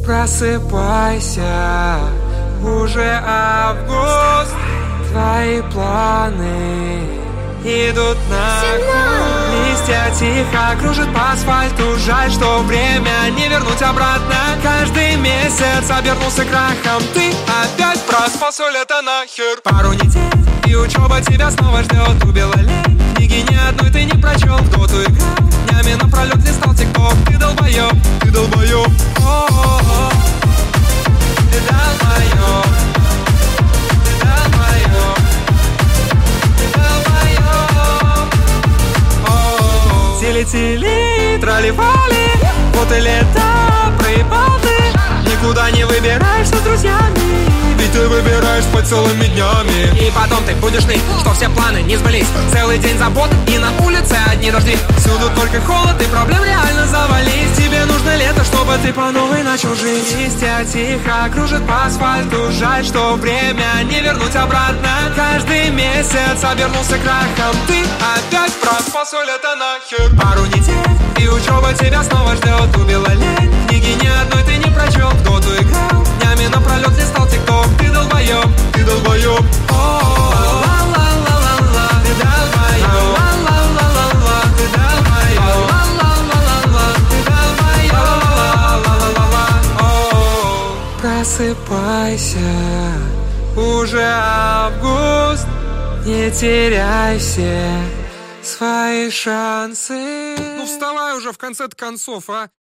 Просыпайся, уже август. Твои планы идут на круг. Листья тихо кружат по асфальту. Жаль, что время не вернуть обратно. Каждый месяц обернулся крахом. Ты опять проспался, лето нахер. Пару недель, и учеба тебя снова ждет. Убила лень, книги ни одной ты не прочел. В доту играл, днями напролет листал тикток. Ты долбоёб, ты долбоёб. О-о-о. Ты долбоёб. Ты долбоёб. Ты долбоёб. О-о-о. Тили-тили, трали-вали. Вот и лето, проебал ты. Никуда не выбираешься с друзьями. Ведь ты выбираешь по целыми днями. И потом ты будешь ныть, что все планы не сбылись. Целый день забот и на улице одни дожди. Всюду только холод и проблем реально завались. Тебе нужно лето, чтобы ты по новой начал жить. Листья тихо кружат по асфальту. Жаль, что время не вернуть обратно. Каждый месяц обернулся крахом. Ты опять проспался, лето нахер. Пару недель, и учеба тебя снова ждет. Убила лень, книги ни одной ты не прочел. В доту играл, днями напролет листал тикток. Ты долбоёб, ты долбоёб. Ла-ла-ла-ла-ла. Ты долбоёб. Ла-ла-ла-ла-ла. Ты долбоёб. Ла-ла-ла-ла-ла. Ты долбоёб. Просыпайся, уже август. Не теряй все свои шансы. Ну вставай уже в конце-то концов, а!